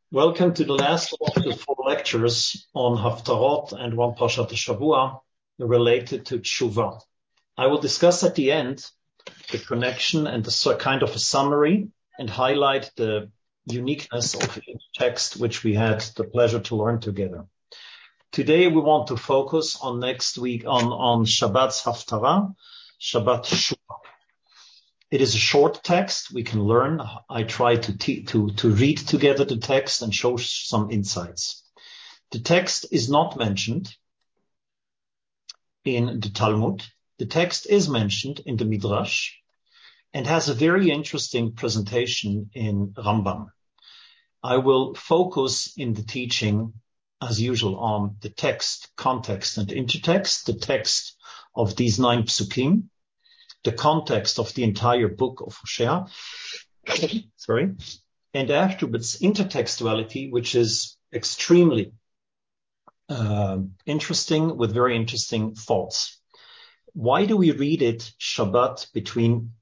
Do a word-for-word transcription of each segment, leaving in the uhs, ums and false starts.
Welcome to the last of the four lectures on Haftarot and one Parshat Shavua related to Tshuva. I will discuss at the end the connection and the kind of a summary and highlight the uniqueness of each text which we had the pleasure to learn together. Today we want to focus on next week on, on Shabbat's Haftarah, Shabbat Tshuva. It is a short text. We can learn. I try to, te- to, to read together the text and show some insights. The text is not mentioned in the Talmud. The text is mentioned in the Midrash and has a very interesting presentation in Rambam. I will focus in the teaching, as usual, on the text, context, and intertext, the text of these nine psukim, the context of the entire book of Hosea, sorry, and afterwards intertextuality, which is extremely uh, interesting with very interesting thoughts. Why do we read it Shabbat between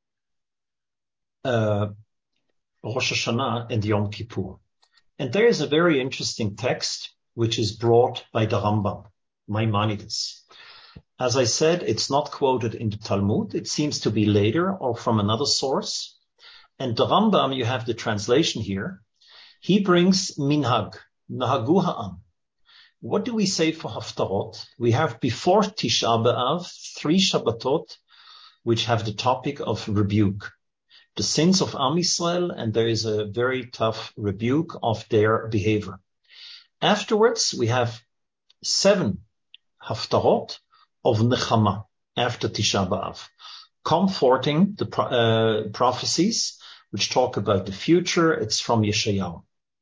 uh, Rosh Hashanah and Yom Kippur? And there is a very interesting text which is brought by the Rambam, Maimonides. As I said, it's not quoted in the Talmud. It seems to be later or from another source. And the Rambam, you have the translation here. He brings minhag, nahagu ha'am. What do we say for Haftarot? We have before Tisha B'Av three Shabbatot which have the topic of rebuke, the sins of Am Yisrael, and there is a very tough rebuke of their behavior. Afterwards, we have seven Haftarot of Nechama after Tisha B'Av, comforting the uh, prophecies which talk about the future. It's from Yeshayahu.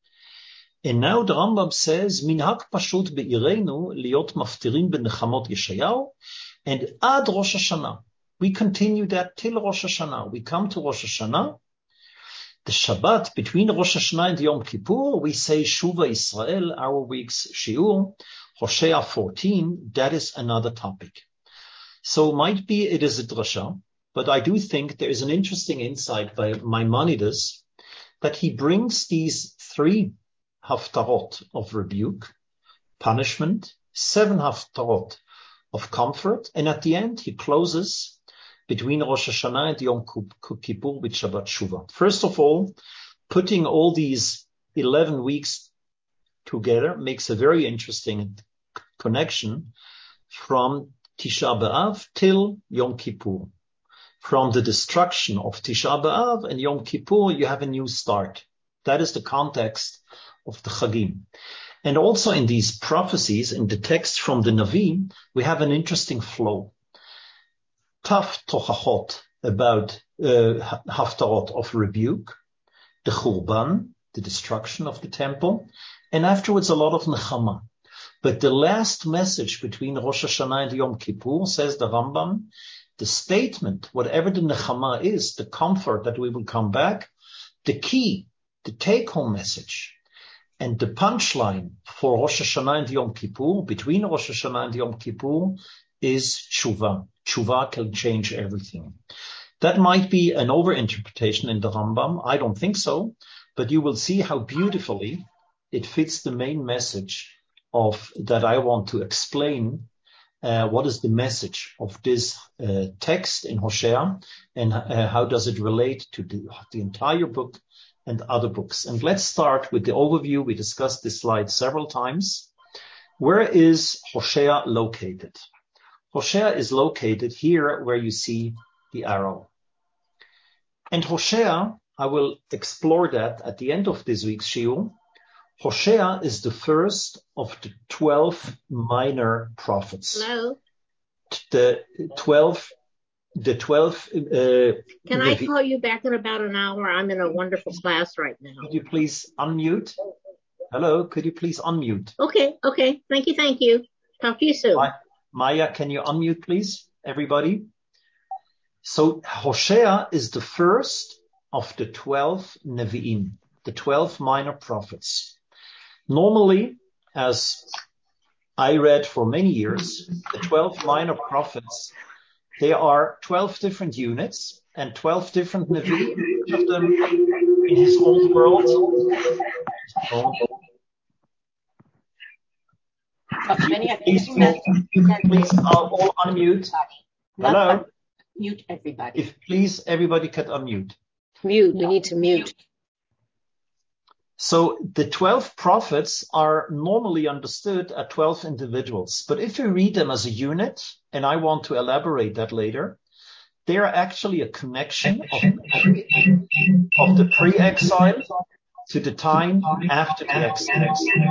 And now the Rambam says, Minhag pashut be'irenu liot maftirin benechamot Yeshayahu, and ad Rosh Hashanah. We continue that till Rosh Hashanah. We come to Rosh Hashanah. The Shabbat between Rosh Hashanah and Yom Kippur, we say Shuva Israel, our week's shiur, Hosea fourteen, that is another topic. So might be it is a drasha, but I do think there is an interesting insight by Maimonides that he brings these three haftarot of rebuke, punishment, seven haftarot of comfort, and at the end he closes between Rosh Hashanah and Yom Kippur with Shabbat Shuvah. First of all, putting all these eleven weeks together makes a very interesting connection from Tisha B'Av till Yom Kippur. From the destruction of Tisha B'Av and Yom Kippur, you have a new start. That is the context of the Chagim. And also in these prophecies, in the text from the Navi, we have an interesting flow. Tough tochachot about uh, haftarot of rebuke, the Churban, the destruction of the temple, and afterwards a lot of Nechama. But the last message between Rosh Hashanah and Yom Kippur, says the Rambam, the statement, whatever the Nechama is, the comfort that we will come back, the key, the take-home message, and the punchline for Rosh Hashanah and Yom Kippur, between Rosh Hashanah and Yom Kippur, is Tshuva. Tshuva can change everything. That might be an overinterpretation in the Rambam. I don't think so, but you will see how beautifully it fits the main message of that I want to explain. Uh, what is the message of this uh, text in Hosea, and uh, how does it relate to the, the entire book and other books? And let's start with the overview. We discussed this slide several times. Where is Hosea located? Hosea is located here where you see the arrow. And Hosea, I will explore that at the end of this week's shiur. Hosea is the first of the twelve minor prophets. Hello? The twelve, the twelve. Uh, Can I call you back in about an hour? I'm in a wonderful class right now. Could you please unmute? Hello, could you please unmute? Okay, okay. Thank you, thank you. Talk to you soon. Ma- Maya, can you unmute, please, everybody? So Hosea is the first of the twelve Nevi'im, the twelve minor prophets. Normally, as I read for many years, the twelve minor prophets, they are twelve different units and twelve different Nevi'im, each of them in his own world, Oh. Many Please, all, please uh, all unmute. Hello. Mute everybody. If please, everybody can unmute. Mute. We need to mute. So the twelve prophets are normally understood as twelve individuals. But if you read them as a unit, and I want to elaborate that later, they are actually a connection of, of the pre-exile to the time after the exile.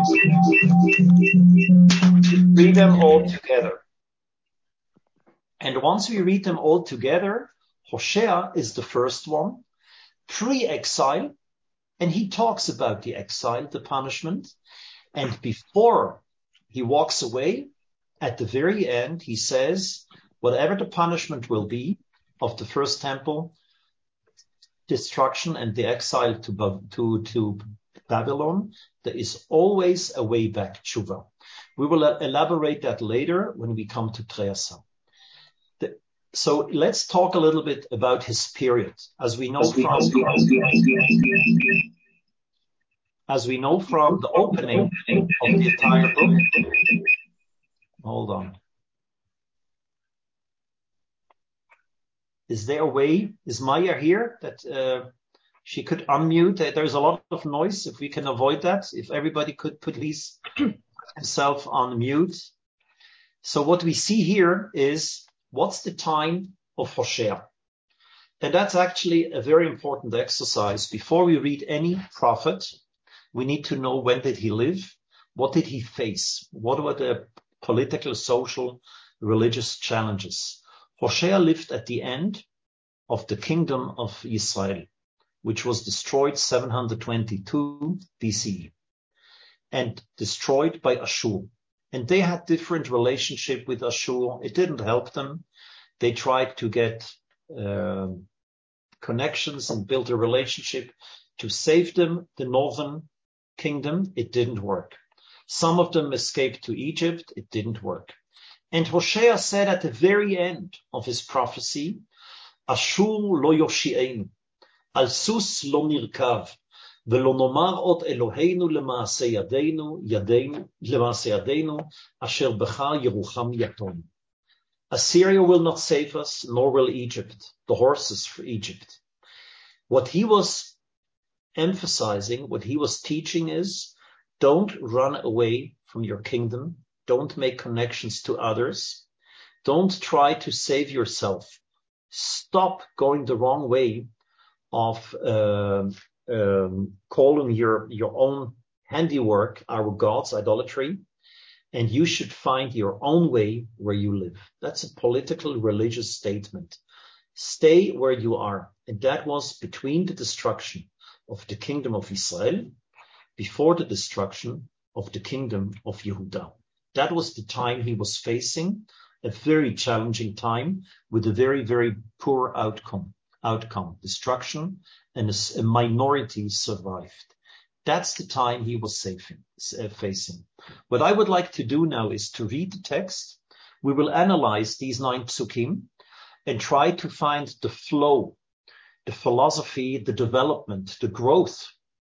Read them all together. And once we read them all together, Hosea is the first one, pre-exile, and he talks about the exile, the punishment. And before he walks away, at the very end, he says, whatever the punishment will be of the first temple, destruction and the exile to, to, to Babylon, there is always a way back, tshuva. We will elaborate that later when we come to Treasa. So let's talk a little bit about his period. As we know from, as we know from the opening of the entire book. Hold on. Is there a way? Is Maya here that uh, she could unmute? There's a lot of noise. If we can avoid that, if everybody could please put himself on mute. So what we see here is, what's the time of Hosea? And that's actually a very important exercise. Before we read any prophet, we need to know when did he live? What did he face? What were the political, social, religious challenges? Hosea lived at the end of the kingdom of Israel, which was destroyed seven hundred twenty-two B C E and destroyed by Ashur. And they had different relationship with Ashur. It didn't help them. They tried to get uh, connections and build a relationship to save them, the northern kingdom. It didn't work. Some of them escaped to Egypt. It didn't work. And Hosea said at the very end of his prophecy, Ashur lo yoshi'enu, al sus lo nirkav, ולא נאמר עוד אלוהינו למעשה ידינו, ידינו, למעשה ידינו, אשר בך ירוחם יתום. Assyria will not save us, nor will Egypt, the horses for Egypt. What he was emphasizing, what he was teaching is, don't run away from your kingdom, don't make connections to others, don't try to save yourself. Stop going the wrong way of uh, Um, calling your, your own handiwork, our gods, idolatry, and you should find your own way where you live. That's a political, religious statement. Stay where you are. And that was between the destruction of the kingdom of Israel, before the destruction of the kingdom of Yehuda. That was the time he was facing, a very challenging time with a very, very poor outcome. Outcome, destruction, and a, a minority survived. That's the time he was saving, uh, facing. What I would like to do now is to read the text. We will analyze these nine psukim and try to find the flow, the philosophy, the development, the growth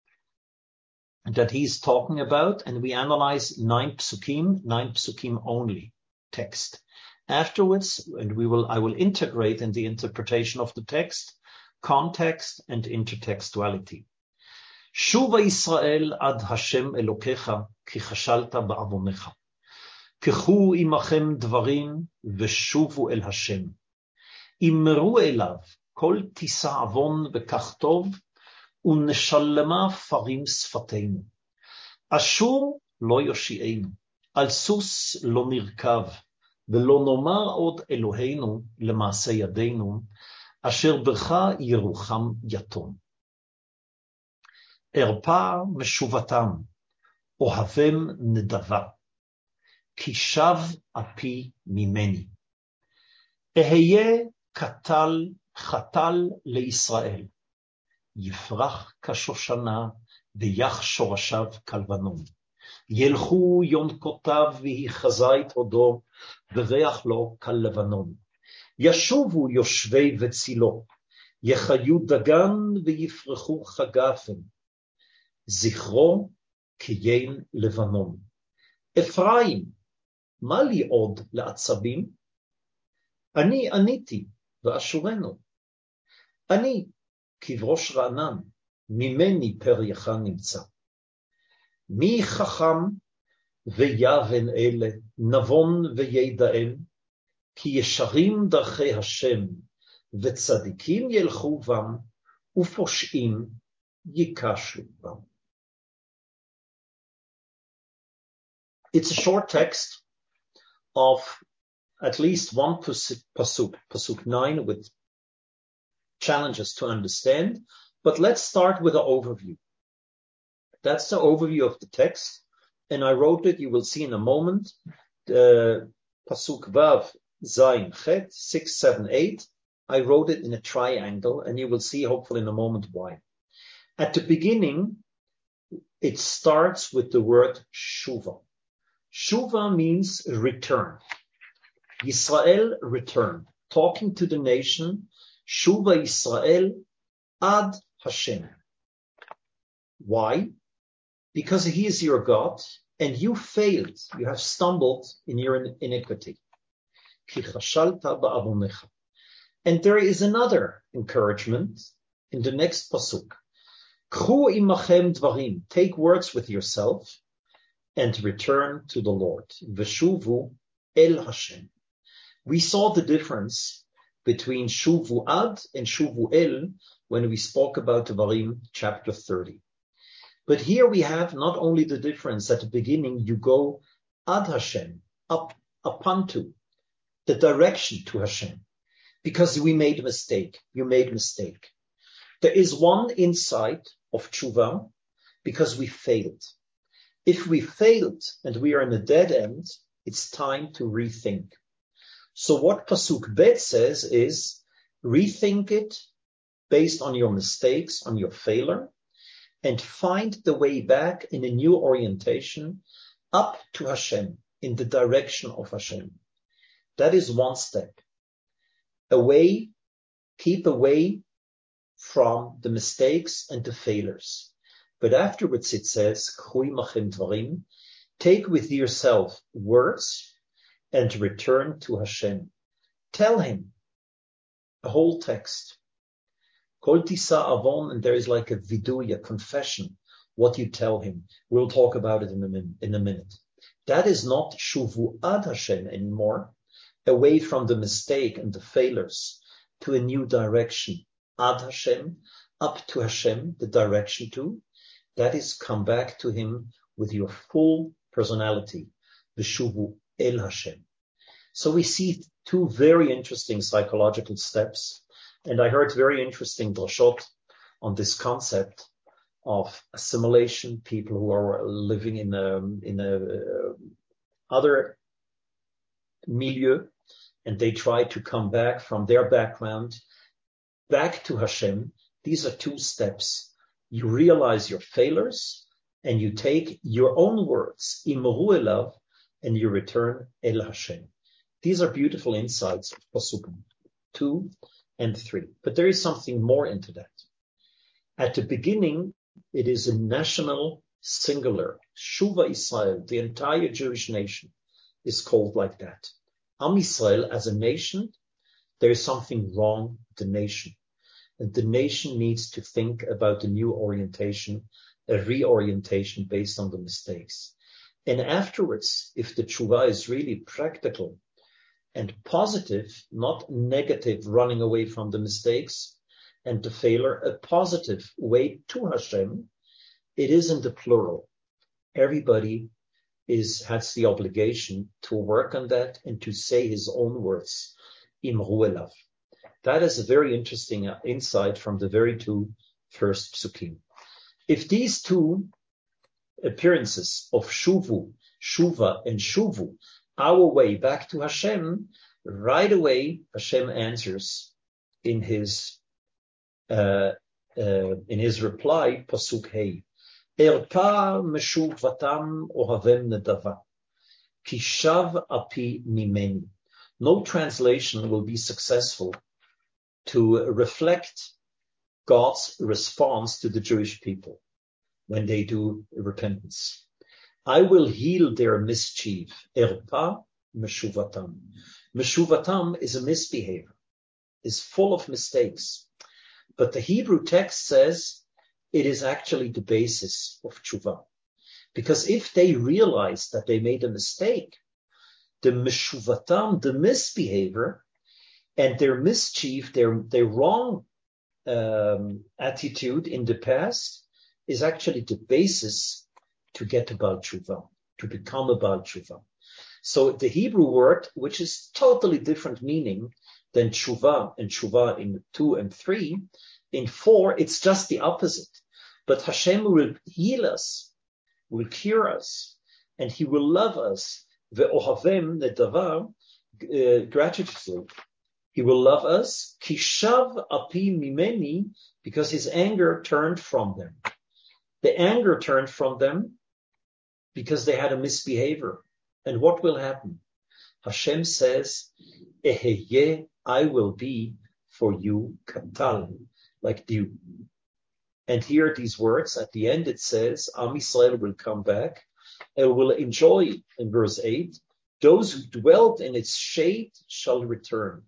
that he's talking about. And we analyze nine psukim, nine psukim only text. Afterwards, and we will, I will integrate in the interpretation of the text, context and intertextuality. Shuva Yisrael ad Hashem Elokecha, ki chashalta ba'avonecha. Kechu imachem dvarim, veshuvu el Hashem. Immeru elav, kol tisa avon vekach tov, unneshallema farim sfateinu. Ashur lo yoshi'enu, al sus lo nirkav, ולא נאמר עוד אלוהינו למעשה ידינו, אשר בך ירוחם יתום. ארפה משובתם, אוהבם נדבה, כי שב אפי ממני. אהיה קטל חתל לישראל, יפרח כשושנה, ויח שורשיו כלבנון. ילכו יונקותיו ויחזה את הודו, וריח לו כלבנון. ישובו יושבי וצילו, יחיו דגן ויפרחו חגפן. זכרו kiyen levanon. Ephraim, ma li od la'atzabim? Ani aniti va'ashurenu. Ani kivrosh ra'anan, mimeni per yachal nimtza. Mi chacham ve'yaven ele, navon ve'yeda'el, ki yesharim darchei Hashem, ve'tzadikim yelchu bam, u'fosh'im yikashu bam. It's a short text of at least one pasuk, pasuk nine, with challenges to understand. But let's start with an overview. That's the overview of the text. And I wrote it, you will see in a moment, the pasuk vav, zayin, chet, six, seven, eight. I wrote it in a triangle, and you will see hopefully in a moment why. At the beginning, it starts with the word shuva. Shuva means return. Yisrael return. Talking to the nation, Shuva Yisrael ad Hashem. Why? Because He is your God, and you failed. You have stumbled in your iniquity. Ki chashalta ba'avonecha. And there is another encouragement in the next pasuk. K'chu imachem dvarim. Take words with yourself and return to the Lord. Veshuvu el Hashem. We saw the difference between Shuvu ad and Shuvu el when we spoke about Devarim chapter thirty. But here we have not only the difference at the beginning, you go ad Hashem, up, upantu, the direction to Hashem, because we made a mistake. You made a mistake. There is one insight of tshuva because we failed. If we failed and we are in a dead end, it's time to rethink. So what Pasuk Bet says is, rethink it based on your mistakes, on your failure, and find the way back in a new orientation up to Hashem, in the direction of Hashem. That is one step. Away, keep away from the mistakes and the failures. But afterwards it says, take with yourself words and return to Hashem. Tell Him the whole text. Kol tisa avon, and there is like a vidui, a confession, what you tell Him. We'll talk about it in a, min- in a minute. That is not shuvu ad Hashem anymore, away from the mistake and the failures to a new direction. Ad Hashem, up to Hashem, the direction to. That is, come back to Him with your full personality, Veshuvu el Hashem. So we see two very interesting psychological steps, and I heard very interesting drashot on this concept of assimilation, people who are living in a, in a uh, other milieu, and they try to come back from their background back to Hashem. These are two steps. You realize your failures, and you take your own words, imru elav, and you return el Hashem. These are beautiful insights of Pasuk two and three. But there is something more into that. At the beginning, it is a national singular. Shuva Israel, the entire Jewish nation, is called like that. Am Yisrael, as a nation, there is something wrong with the nation. And the nation needs to think about a new orientation, a reorientation based on the mistakes. And afterwards, if the tshuva is really practical and positive, not negative, running away from the mistakes and the failure, a positive way to Hashem, it is in the plural. Everybody is has the obligation to work on that and to say his own words. Imru elav. That is a very interesting insight from the very two first psukim. If these two appearances of shuvu, shuva, and shuvu, our way back to Hashem, right away Hashem answers in his uh, uh, in his reply, pasuk hey, erka meshuvatam ohavem nedava, kishav api mimeni. No translation will be successful to reflect God's response to the Jewish people. when they do repentance. I will heal their mischief. Erpa meshuvatam. Meshuvatam is a misbehavior, is full of mistakes. But the Hebrew text says it is actually the basis of tshuva. Because if they realize that they made a mistake, the meshuvatam, the misbehavior, and their mischief, their, their wrong um, attitude in the past is actually the basis to get a Baal Tshuva, to become a Baal Tshuva. So the Hebrew word, which is totally different meaning than tshuva and tshuva in two and three, in four, it's just the opposite. But Hashem will heal us, will cure us, and he will love us, ve'ohavem nedavar, uh, gratuitously. He will love us, kishav api mimeni, because his anger turned from them. The anger turned from them because they had a misbehavior. And what will happen? Hashem says, Eheye, I will be for you katal, like dew. And here these words, at the end it says, Am Yisrael will come back and will enjoy, in verse eight, those who dwelt in its shade shall return.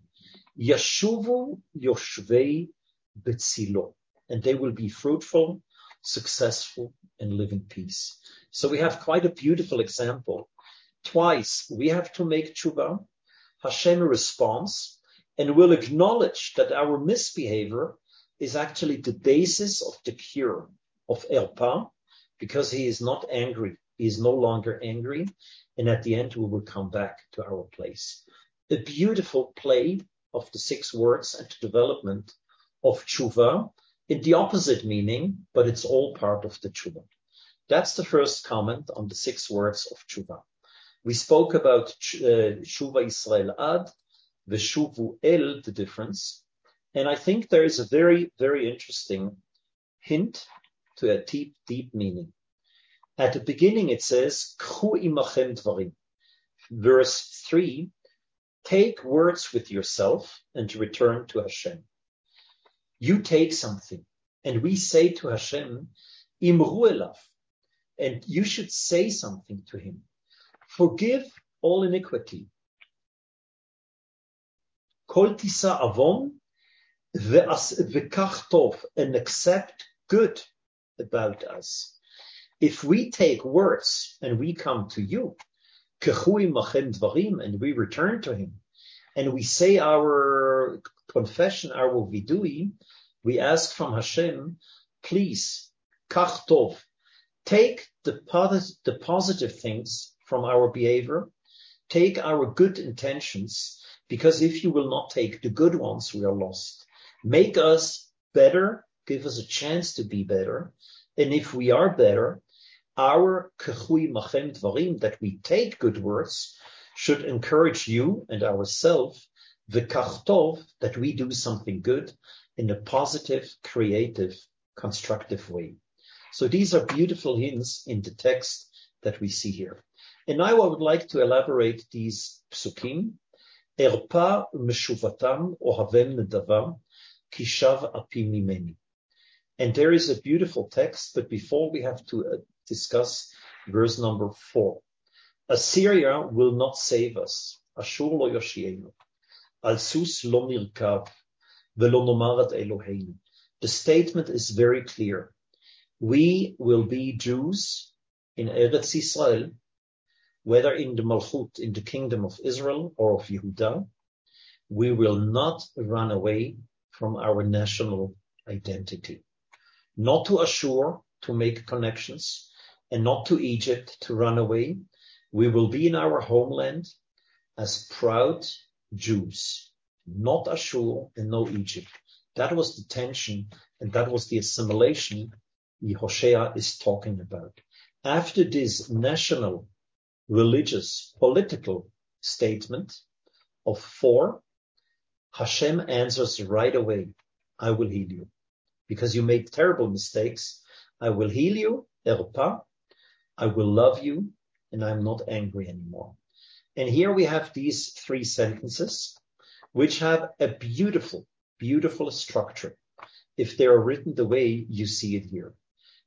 Yashuvu yoshvei betzilo. And they will be fruitful, successful, and live in peace. So we have quite a beautiful example. Twice we have to make tshuva. Hashem responds and will acknowledge that our misbehavior is actually the basis of the cure of Erpa, because he is not angry. He is no longer angry. And at the end, we will come back to our place. A beautiful play of the six words and the development of tshuva in the opposite meaning, but it's all part of the tshuva. That's the first comment on the six words of tshuva. We spoke about uh, Shuva Yisrael Ad, Veshuvu El, the difference. And I think there is a very, very interesting hint to a deep, deep meaning. At the beginning it says, K'hu imachem dvarim. Verse three, take words with yourself and return to Hashem. You take something, and we say to Hashem, Imru elav, and you should say something to him. Forgive all iniquity. Kol tisa avon ve'kach tov, and accept good about us. If we take words and we come to you, k'chui machem dvarim, and we return to him, and we say our confession, our vidui, we ask from Hashem, please, kach tov, take the, the positive things from our behavior, take our good intentions, because if you will not take the good ones, we are lost. Make us better, give us a chance to be better, and if we are better, our kechui machem dvarim, that we take good words, should encourage you and ourselves, v'kach tov, that we do something good in a positive, creative, constructive way. So these are beautiful hints in the text that we see here. And now I would like to elaborate these psukim. Erpa meshuvatam ohavem nedavar kishav api mimeni. And there is a beautiful text, but before we have to uh, discuss verse number four. Assyria will not save us. Ashur lo yoshienu. Al sus lo nirkav. Velo nomar ad Eloheinu. The statement is very clear. We will be Jews in Eretz Yisrael, whether in the Malchut, in the kingdom of Israel or of Yehuda. We will not run away from our national identity. Not to Ashur to make connections, and not to Egypt to run away. We will be in our homeland as proud Jews, not Ashur and no Egypt. That was the tension, and that was the assimilation Yehoshua is talking about. After this national, religious, political statement of four, Hashem answers right away, I will heal you. Because you made terrible mistakes, I will heal you, Erpa, I will love you, and I'm not angry anymore. And here we have these three sentences, which have a beautiful, beautiful structure, if they are written the way you see it here.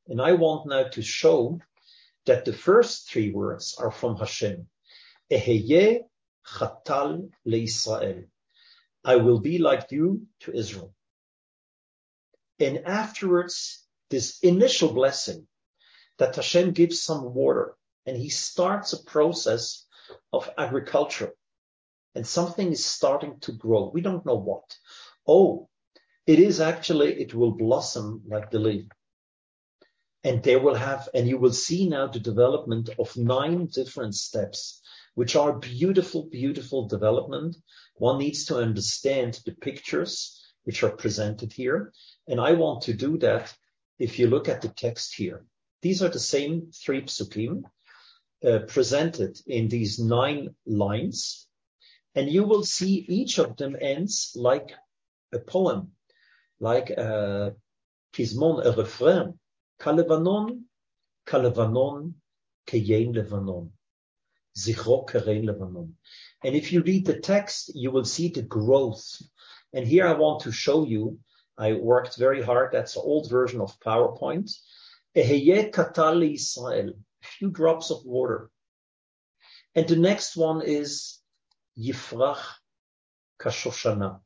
And I want now to show that the first three words are from Hashem. Eheye chatal leIsrael. I will be like you to Israel. And afterwards, this initial blessing that Hashem gives some water and he starts a process of agriculture and something is starting to grow. We don't know what. Oh, it is actually, it will blossom like the lily. And they will have, and you will see now the development of nine different steps, which are beautiful, beautiful development. One needs to understand the pictures which are presented here. And I want to do that if you look at the text here. These are the same three psukim uh, presented in these nine lines. And you will see each of them ends like a poem, like a pizmon, a refrain. Kalevanon, Kalevanon, Keyen Levanon. Zichro Kerein Levanon. And if you read the text, you will see the growth. And here I want to show you, I worked very hard, that's an old version of PowerPoint. Eheye katal Israel, a few drops of water. And the next one is Yifrach Kashoshana.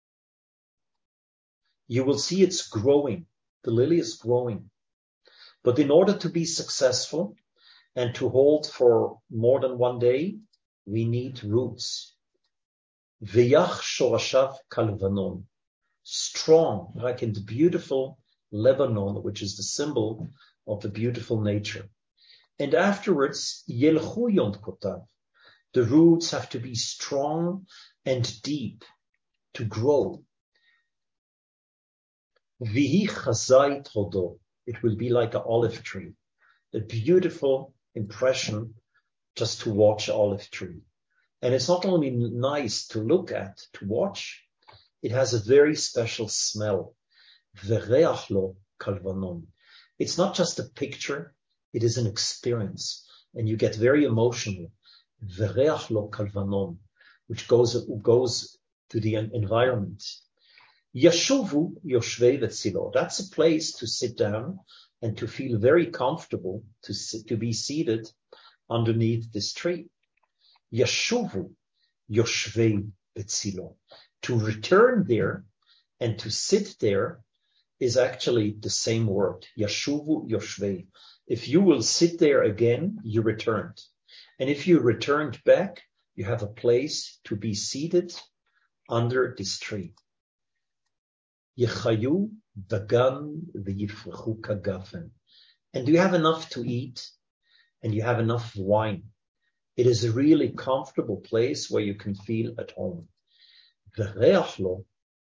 You will see it's growing. The lily is growing. But in order to be successful and to hold for more than one day, we need roots. V'yach shorashav kalvanon. Strong, like in the beautiful Lebanon, which is the symbol of the beautiful nature. And afterwards, yelchu yondkotav. The roots have to be strong and deep to grow. V'hi chazai hodo. It will be like an olive tree. A beautiful impression just to watch an olive tree. And it's not only nice to look at, to watch, it has a very special smell. V'reach lo kalvanon. It's not just a picture, it is an experience. And you get very emotional. V'reach lo kalvanon, which goes, goes to the environment. Yashuvu Yoshvei Vetzilo. That's a place to sit down and to feel very comfortable to sit, to be seated underneath this tree. Yashuvu Yoshvei Vetzilo. To return there and to sit there is actually the same word. Yashuvu Yoshvei. If you will sit there again, you returned. And if you returned back, you have a place to be seated under this tree. Yechayu dagan v'yifrechu kagafen. And you have enough to eat, and you have enough wine. It is a really comfortable place where you can feel at home. V'reach lo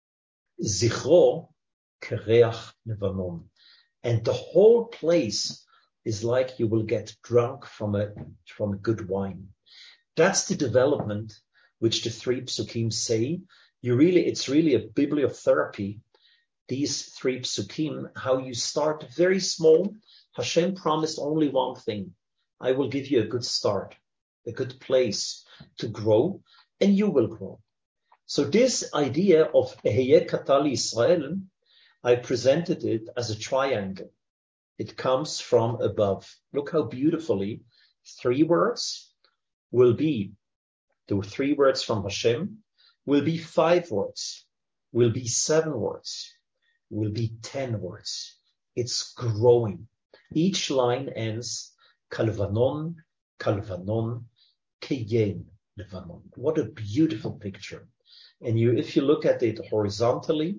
zichro kereach levanon. And the whole place is like you will get drunk from a from a good wine. That's the development which the three psukim say. You really, it's really a bibliotherapy. These three psukim, how you start very small. Hashem promised only one thing. I will give you a good start, a good place to grow, and you will grow. So this idea of Eheye katal Israel, I presented it as a triangle. It comes from above. Look how beautifully three words will be, the three words from Hashem, will be five words, will be seven words, will be ten words. It's growing. Each line ends Kalvanon, Kalvanon, Keyen Levanon. What a beautiful picture. And you, if you look at it horizontally,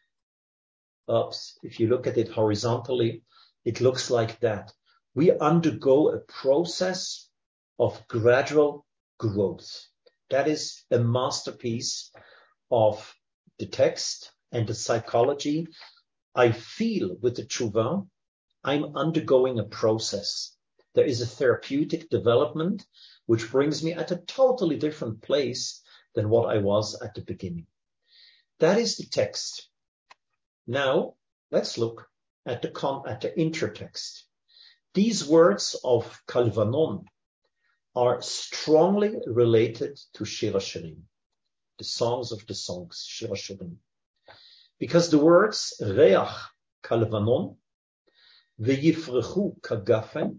oops, if you look at it horizontally, it looks like that. We undergo a process of gradual growth. That is a masterpiece of the text and the psychology. I feel with the tshuva, I'm undergoing a process. There is a therapeutic development which brings me at a totally different place than what I was at the beginning. That is the text. Now, let's look at the con- at the intertext. These words of Kalvanon are strongly related to Shir HaShirim, the songs of the songs, Shir HaShirim. Because the words Reach Kalvanon V'yifrechu kagafen,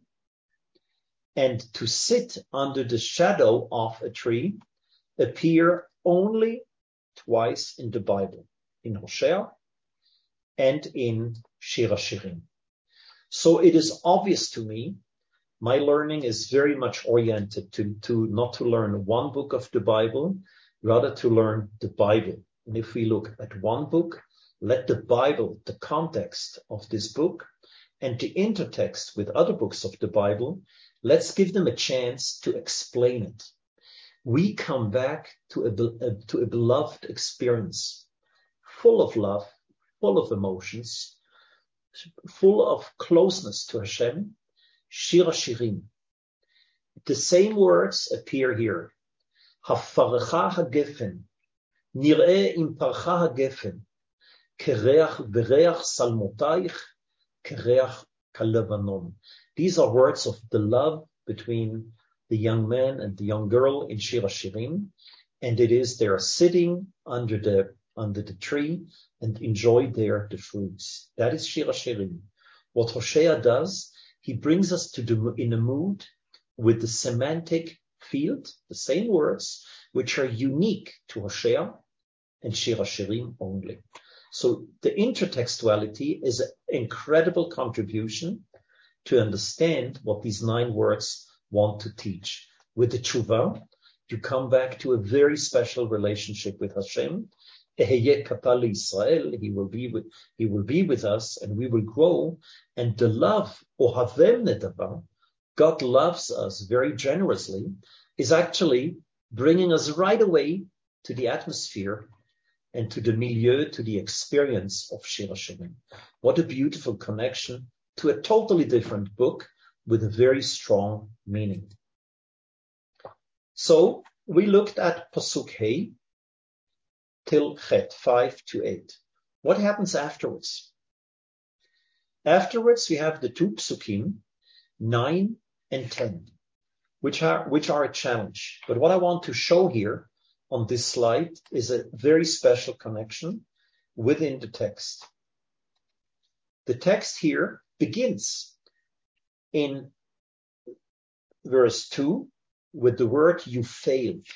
and to sit under the shadow of a tree appear only twice in the Bible, in Hosea and in Shir HaShirim. So it is obvious to me, my learning is very much oriented to, to not to learn one book of the Bible, rather to learn the Bible. And if we look at one book, let the Bible, the context of this book, and the intertext with other books of the Bible, let's give them a chance to explain it. We come back to a, a, to a beloved experience, full of love, full of emotions, full of closeness to Hashem, Shir HaShirim. The same words appear here. Hafarecha hagefen, nir'eh im parcha hagefen, kereach bereach salmotaich, kereach kalevanon. These are words of the love between the young man and the young girl in Shir HaShirim, and it is they are sitting under the under the tree and enjoy there the fruits. That is Shir HaShirim. What Hosea does, he brings us to the, in a mood with the semantic field, the same words, which are unique to Hosea and Shir HaShirim only. So the intertextuality is an incredible contribution to understand what these nine words want to teach. With the tshuva, you come back to a very special relationship with Hashem. Israel, he will be with, he will be with us, and we will grow. And the love, ohavem nedava, God loves us very generously, is actually bringing us right away to the atmosphere and to the milieu, to the experience of Shir HaShirim. What a beautiful connection to a totally different book with a very strong meaning. So we looked at Pasuk Hey till Chet, five to eight. What happens afterwards? Afterwards, we have the two Psukim, nine and ten, which are, which are a challenge. But what I want to show here on this slide is a very special connection within the text. The text here begins in verse two with the word "you failed,"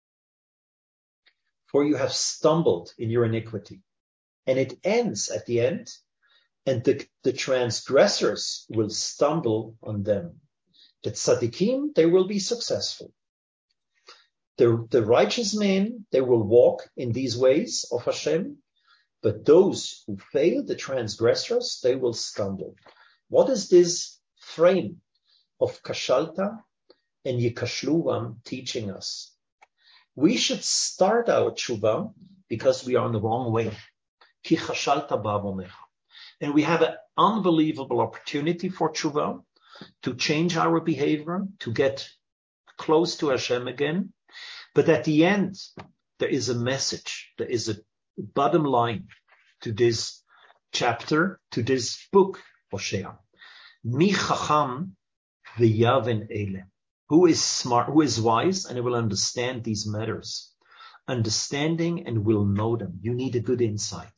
for you have stumbled in your iniquity. And it ends at the end, and the, the transgressors will stumble on them. The tzaddikim, they will be successful. The, the righteous men, they will walk in these ways of Hashem, but those who fail, the transgressors, they will stumble. What is this frame of kashalta and yikashluvam teaching us? We should start our tshuva because we are on the wrong way. Ki chashalta ba'avonecha. And we have an unbelievable opportunity for tshuva to change our behavior, to get close to Hashem again. But at the end, there is a message. There is a bottom line to this chapter, to this book, Hosea. Mi chacham v'yaven ele. Who is smart, who is wise, and will understand these matters. Understanding and will know them. You need a good insight.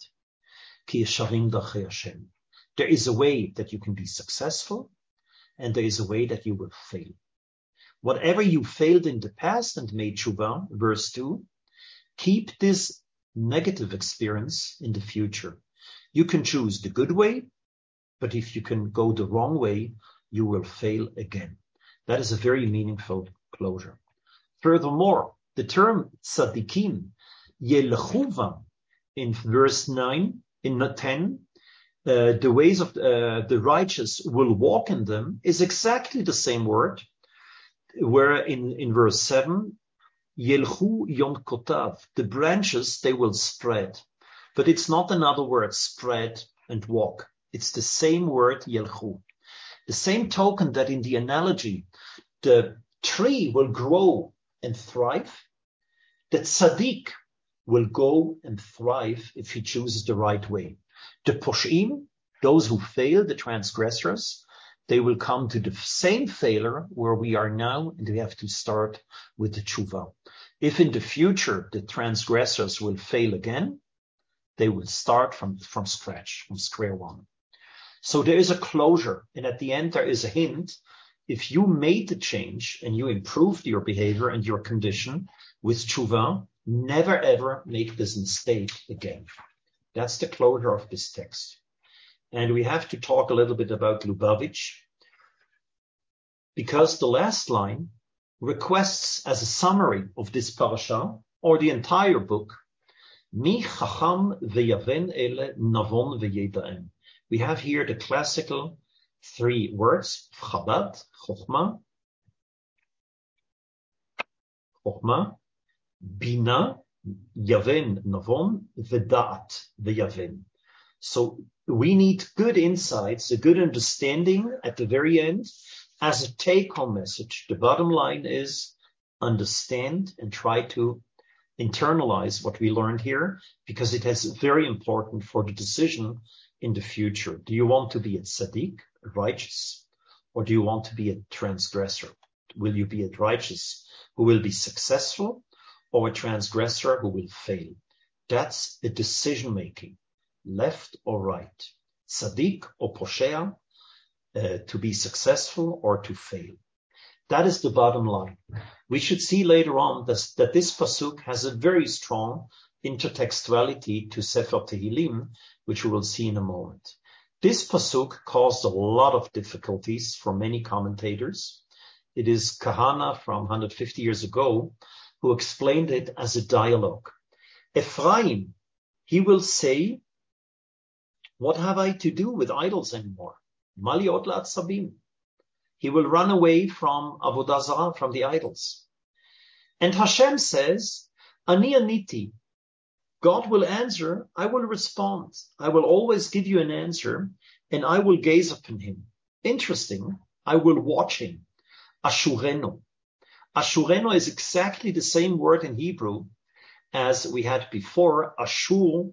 Ki yesharim dachei Hashem. There is a way that you can be successful, and there is a way that you will fail. Whatever you failed in the past and made tshuva, verse two, keep this negative experience in the future. You can choose the good way, but if you can go the wrong way, you will fail again. That is a very meaningful closure. Furthermore, the term tzaddikim, yelechuvam, in verse nine, in ten, uh, the ways of uh, the righteous will walk in them, is exactly the same word, where in, in verse seven, yelchu yonkotav, the branches, they will spread. But it's not another word, spread and walk. It's the same word, yelchu. The same token that in the analogy, the tree will grow and thrive, the tzaddik will go and thrive if he chooses the right way. The poshim, those who fail, the transgressors, they will come to the same failure where we are now, and we have to start with the tshuva. If in the future the transgressors will fail again, they will start from, from scratch, from square one. So there is a closure, and at the end there is a hint. If you made the change and you improved your behavior and your condition with tshuva, never ever make this mistake again. That's the closure of this text. And we have to talk a little bit about Lubavitch, because the last line requests as a summary of this parasha, or the entire book, Mi chacham veyaven ele navon veyeda'en. We have here the classical three words, Chabad, Chochma, Chochma, Bina, Yaven, Navon, Vedat, Veyaven. So we need good insights, a good understanding at the very end as a take-home message. The bottom line is understand and try to internalize what we learned here, because it is very important for the decision in the future. Do you want to be a tzaddik, a righteous, or do you want to be a transgressor? Will you be a righteous who will be successful, or a transgressor who will fail? That's a decision making, left or right, tzaddik or poshea, uh, to be successful or to fail. That is the bottom line. We should see later on that, that this pasuk has a very strong intertextuality to Sefer Tehillim, which we will see in a moment. This pasuk caused a lot of difficulties for many commentators. It is Kahana from one hundred fifty years ago who explained it as a dialogue. Ephraim, he will say, what have I to do with idols anymore? Mali otlat sabim. He will run away from Avodah Zarah, from the idols. And Hashem says, Ani aniti. God will answer, I will respond. I will always give you an answer, and I will gaze upon him. Interesting, I will watch him. Ashureno. Ashureno is exactly the same word in Hebrew as we had before, Ashur,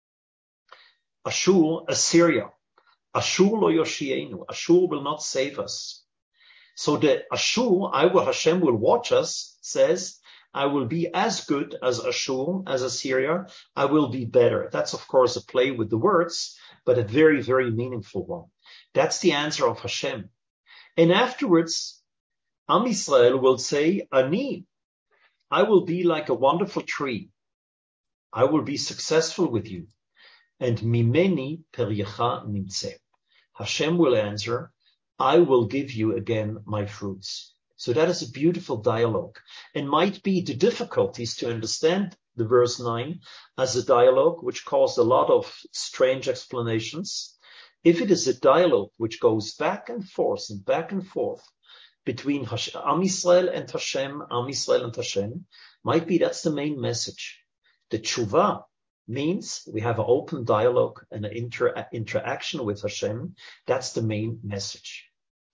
Ashur, Assyria. Ashur lo yoshienu. Ashur will not save us. So the Ashur, I will, Hashem will watch us, says, I will be as good as Ashur, as Assyria. I will be better. That's, of course, a play with the words, but a very, very meaningful one. That's the answer of Hashem. And afterwards, Am Yisrael will say, Ani, I will be like a wonderful tree. I will be successful with you. And Mimeni peryecha nimtzeh. Hashem will answer, I will give you again my fruits. So that is a beautiful dialogue, and might be the difficulties to understand the verse nine as a dialogue which caused a lot of strange explanations. If it is a dialogue which goes back and forth and back and forth between Am Yisrael and Hashem, Am Yisrael and Hashem, might be that's the main message. The tshuva means we have an open dialogue and an inter- interaction with Hashem. That's the main message.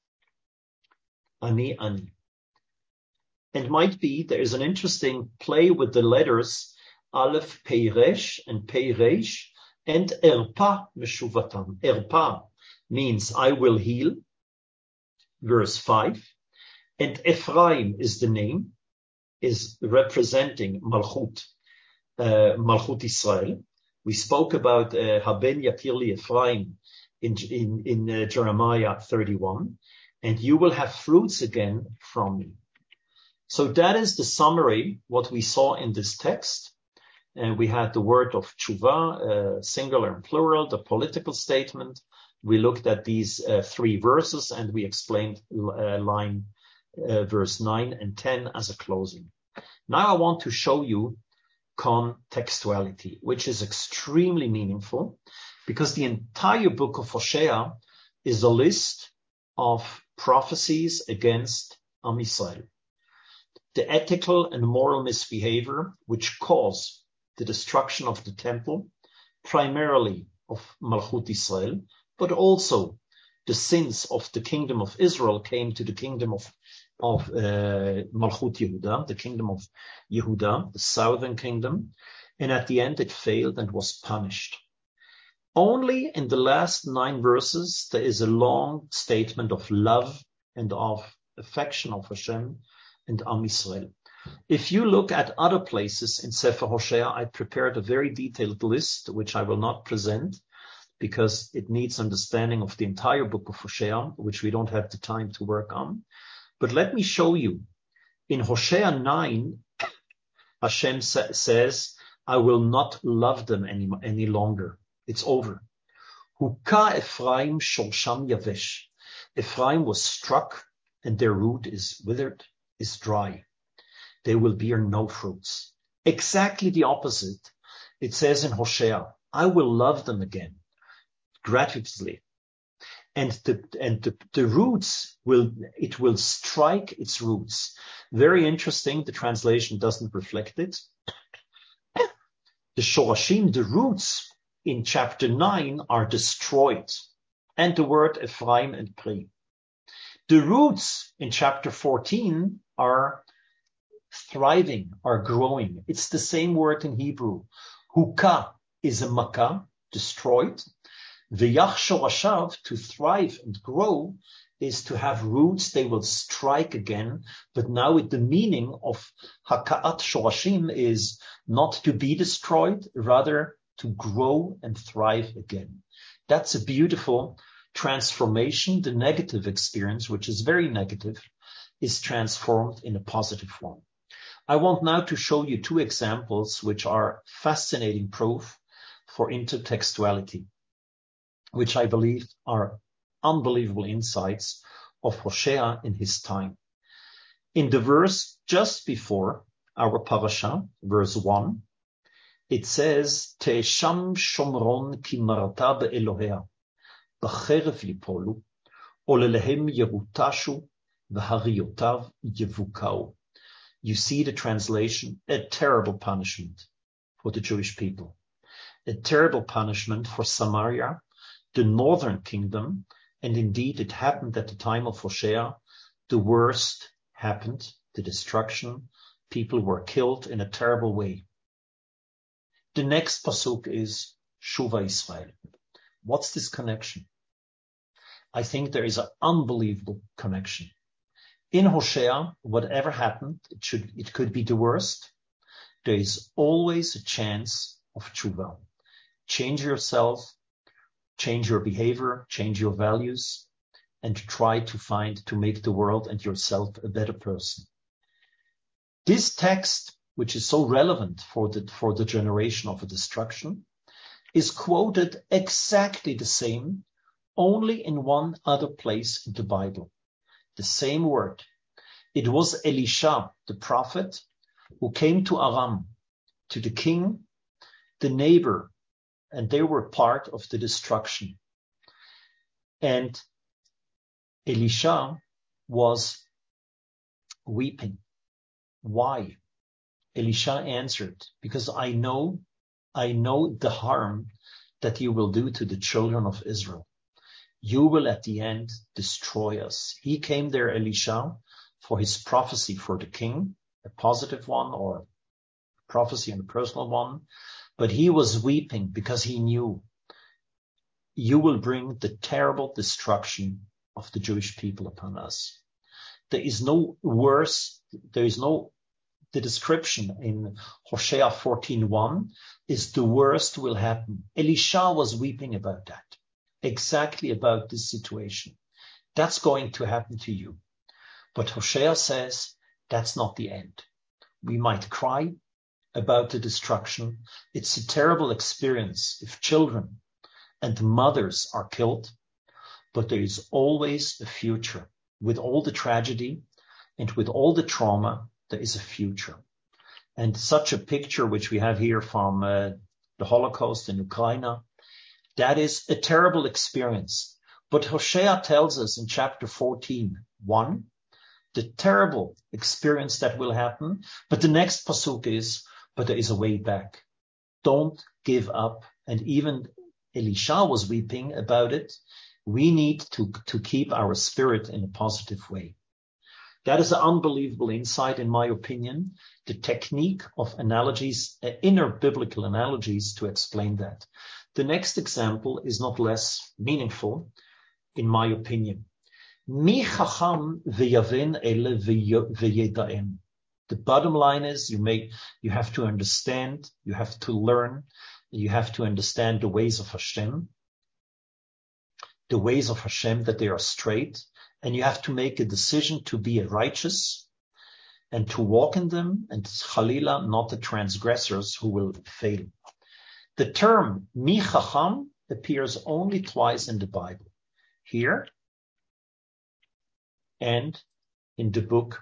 Ani, ani. And might be there is an interesting play with the letters Aleph, Pei, Resh, and Pei, Resh, and Erpa, Meshuvatam. Erpa means I will heal, verse five. And Ephraim is the name, is representing Malchut, uh, Malchut Israel. We spoke about uh, Haben Yakirli Ephraim in, in, in uh, Jeremiah thirty-one. And you will have fruits again from me. So that is the summary, what we saw in this text. And we had the word of tshuva, uh, singular and plural, the political statement. We looked at these uh, three verses, and we explained uh, line uh, verse nine and ten as a closing. Now I want to show you contextuality, which is extremely meaningful, because the entire book of Hosea is a list of prophecies against Am Yisrael. The ethical and moral misbehavior which caused the destruction of the temple, primarily of Malchut Israel, but also the sins of the kingdom of Israel came to the kingdom of, of uh, Malchut Yehuda, the kingdom of Yehuda, the southern kingdom, and at the end it failed and was punished. Only in the last nine verses, there is a long statement of love and of affection of Hashem and Am Yisrael. If you look at other places in Sefer Hosea, I prepared a very detailed list, which I will not present, because it needs understanding of the entire book of Hosea, which we don't have the time to work on. But let me show you. In Hosea nine, Hashem sa- says, I will not love them any, any longer. It's over. Huka Ephraim Shorsham Yavesh. Ephraim was struck and their root is withered, is dry. They will bear no fruits. Exactly the opposite. It says in Hosea, I will love them again, gratuitously. And the, and the, the roots will, it will strike its roots. Very interesting. The translation doesn't reflect it. The Shorashim, the roots in chapter nine are destroyed. And the word Ephraim and Pri. The roots in chapter fourteen are thriving, are growing. It's the same word in Hebrew. Huka is a makkah, destroyed. V'yach shorashav, to thrive and grow, is to have roots. They will strike again. But now with the meaning of hakaat shorashim is not to be destroyed, rather to grow and thrive again. That's a beautiful transformation. The negative experience, which is very negative, is transformed in a positive one. I want now to show you two examples which are fascinating proof for intertextuality, which I believe are unbelievable insights of Hosea in his time. In the verse just before our parasha, verse one, it says, Te'esham shomron ki marata be'elohea, b'cherev yipolu, olelehem yerutashu, v'hariyotav yevukau. You see the translation, a terrible punishment for the Jewish people, a terrible punishment for Samaria, the northern kingdom, and indeed it happened at the time of Hosea. The worst happened, the destruction. People were killed in a terrible way. The next pasuk is Shuva Israel. What's this connection? I think there is an unbelievable connection. In Hosea, whatever happened, it should, it could be the worst. There is always a chance of tshuva. Change yourself, change your behavior, change your values, and try to find, to make the world and yourself a better person. This text, which is so relevant for the, for the generation of a destruction, is quoted exactly the same, only in one other place in the Bible. The same word. It was Elisha, the prophet, who came to Aram, to the king, the neighbor, and they were part of the destruction. And Elisha was weeping. Why? Elisha answered, because I know, I know the harm that you will do to the children of Israel. You will at the end destroy us. He came there, Elisha, for his prophecy for the king, a positive one or prophecy and a personal one. But he was weeping because he knew you will bring the terrible destruction of the Jewish people upon us. There is no worse, there is no, the description in Hosea fourteen one is the worst will happen. Elisha was weeping about that. Exactly about this situation. That's going to happen to you. But Hosea says that's not the end. We might cry about the destruction. It's a terrible experience if children and mothers are killed, but there is always a future. With all the tragedy and with all the trauma, there is a future. And such a picture which we have here from uh, the Holocaust in Ukraine, that is a terrible experience. But Hosea tells us in chapter fourteen, one, the terrible experience that will happen. But the next pasuk is, but there is a way back. Don't give up. And even Elisha was weeping about it. We need to, to keep our spirit in a positive way. That is an unbelievable insight, in my opinion, the technique of analogies, uh, inner biblical analogies to explain that. The next example is not less meaningful, in my opinion. Mi chacham v'yavin ele v'yedaem. The bottom line is you make, you have to understand, you have to learn, you have to understand the ways of Hashem. the ways of Hashem, that they are straight, and you have to make a decision to be righteous and to walk in them, and Chalila, not the transgressors who will fail. The term Mi Chacham appears only twice in the Bible, here and in the book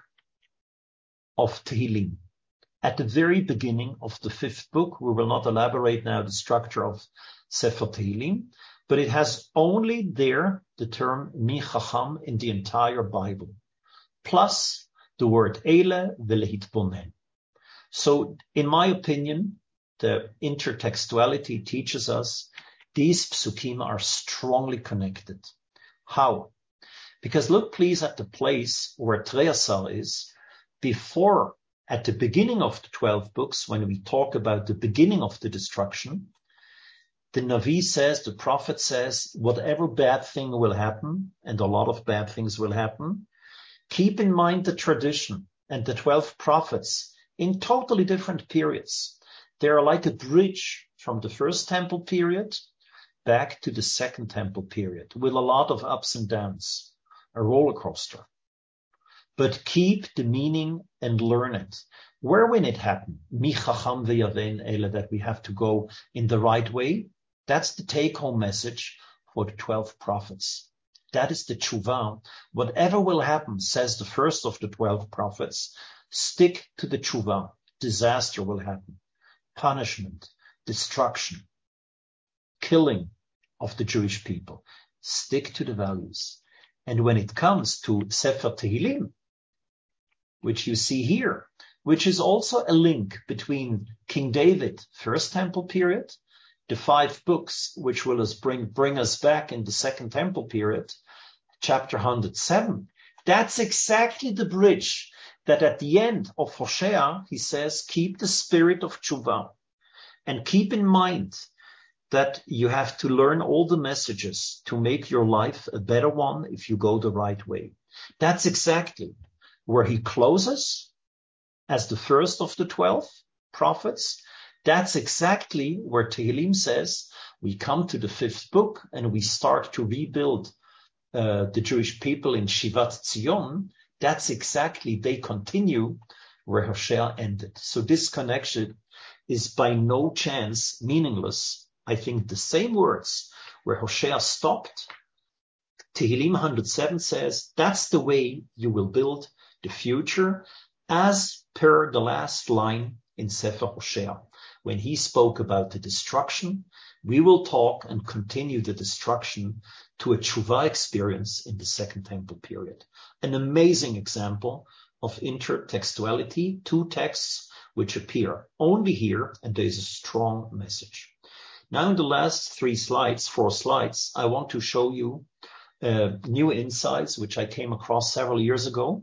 of Tehillim. At the very beginning of the fifth book, we will not elaborate now the structure of Sefer Tehillim, but it has only there the term Mi Chacham in the entire Bible, plus the word Eile Velehitbonen. So, in my opinion, the intertextuality teaches us these psukim are strongly connected. How? Because look please at the place where Treasar is before, at the beginning of the twelve books, when we talk about the beginning of the destruction. The Navi says, the prophet says, whatever bad thing will happen, and a lot of bad things will happen, keep in mind the tradition and the twelve prophets in totally different periods. They are like a bridge from the first temple period back to the second temple period, with a lot of ups and downs, a roller coaster. But keep the meaning and learn it. Where will it happen? Mi chacham ve'yaven ele, that we have to go in the right way. That's the take-home message for the twelve prophets. That is the tshuva. Whatever will happen, says the first of the twelve prophets, stick to the tshuva. Disaster will happen. Punishment, destruction, killing of the Jewish people. Stick to the values. And when it comes to Sefer Tehillim, which you see here, which is also a link between King David, first temple period, the five books, which will us bring, bring us back in the second temple period, chapter one hundred seven. That's exactly the bridge that at the end of Hosea, he says, keep the spirit of tshuva, and keep in mind that you have to learn all the messages to make your life a better one if you go the right way. That's exactly where he closes as the first of the twelve prophets. That's exactly where Tehillim says we come to the fifth book and we start to rebuild uh, the Jewish people in Shivat Zion. That's exactly, they continue where Hosea ended. So this connection is by no chance meaningless. I think the same words where Hosea stopped, Tehillim one hundred seven says, that's the way you will build the future, as per the last line in Sefer Hosea. When he spoke about the destruction, we will talk and continue the destruction to a tshuva experience in the second temple period. An amazing example of intertextuality, two texts which appear only here, and there is a strong message. Now in the last three slides, four slides, I want to show you uh, new insights which I came across several years ago.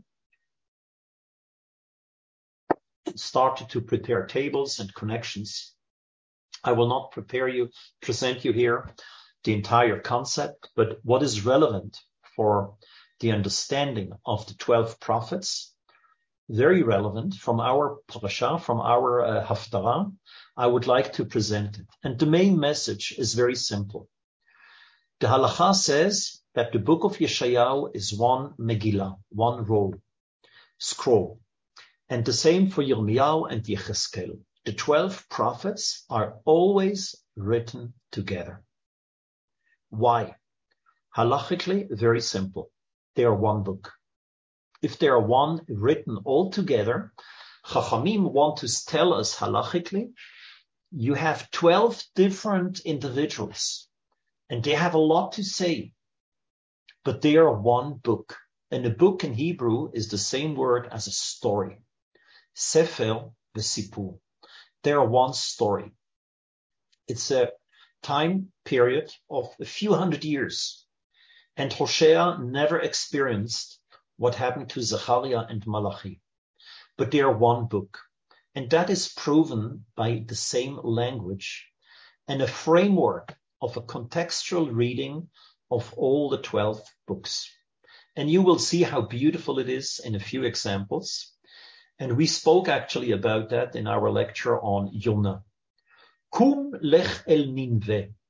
Started to prepare tables and connections. I will not prepare you, present you here the entire concept, but what is relevant for the understanding of the twelve prophets, very relevant from our parasha, from our uh, haftarah, I would like to present it. And the main message is very simple. The halacha says that the book of Yeshayahu is one Megillah, one roll, scroll. And the same for Yirmiyahu and Yechezkel. The twelve prophets are always written together. Why? Halachically, very simple. They are one book. If they are one written all together, Chachamim want to tell us halachically, you have twelve different individuals, and they have a lot to say, but they are one book. And a book in Hebrew is the same word as a story. Sefer v'sipur. They are one story. It's a time period of a few hundred years. And Hosea never experienced what happened to Zechariah and Malachi. But they are one book. And that is proven by the same language and a framework of a contextual reading of all the twelve books. And you will see how beautiful it is in a few examples. And we spoke actually about that in our lecture on Yonah. Kum lech el Nineveh.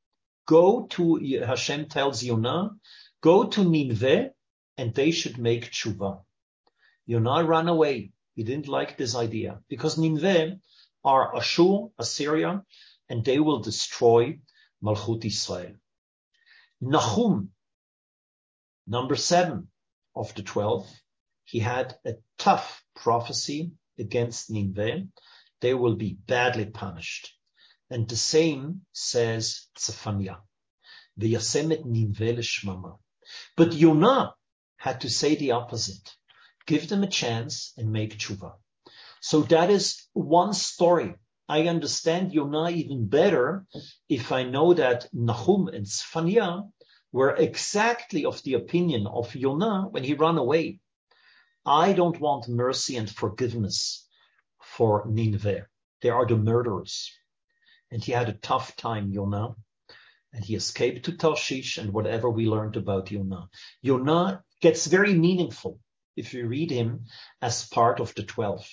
go to, Hashem tells Yonah, go to Nineveh and they should make tshuva. Yonah ran away. He didn't like this idea because Nineveh are Ashur, Assyria, and they will destroy Malchut Israel. Nahum, number seven of the twelve, he had a tough prophecy against Nineveh. They will be badly punished. And the same says Zephaniah. V'yasemet Nineveh l'shmama. But Yonah had to say the opposite. Give them a chance and make tshuva. So that is one story. I understand Yonah even better if I know that Nahum and Zephaniah were exactly of the opinion of Yonah when he ran away. I don't want mercy and forgiveness for Nineveh. They are the murderers. And he had a tough time, Yonah. And he escaped to Tarshish and whatever we learned about Yonah. Yonah gets very meaningful if you read him as part of the twelve.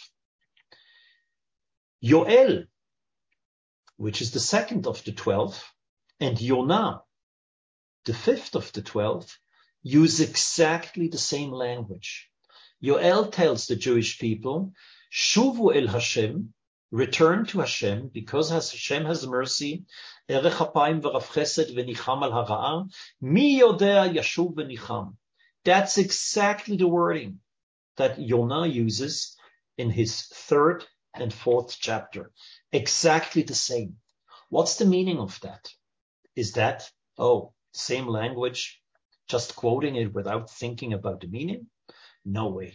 Yoel, which is the second of the twelve, and Yonah, the fifth of the twelve, use exactly the same language. Yoel tells the Jewish people, Shuvu el Hashem, return to Hashem, because Hashem has mercy. Erech hapayim v'rav chesed v'nicham al hara'ah. Mi yodea yashuv v'nicham. That's exactly the wording that Yonah uses in his third and fourth chapter. Exactly the same. What's the meaning of that? Is that, oh, same language, just quoting it without thinking about the meaning? No way.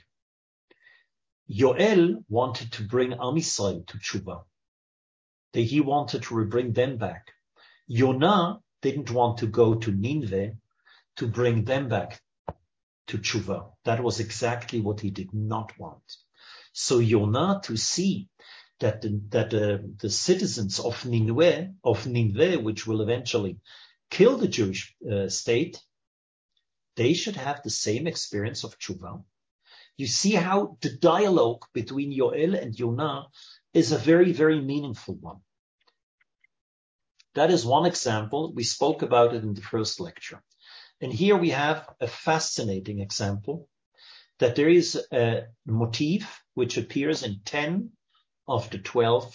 Yoel wanted to bring Am Yisrael to tshuva. He wanted to bring them back. Yonah didn't want to go to Nineveh to bring them back to tshuva. That was exactly what he did not want. So Yonah, to see that the, that uh, the citizens of Nineveh, of Nineveh, which will eventually kill the Jewish uh, state, they should have the same experience of tshuva. You see how the dialogue between Yoel and Yonah is a very, very meaningful one. That is one example. We spoke about it in the first lecture. And here we have a fascinating example that there is a motif which appears in ten of the twelve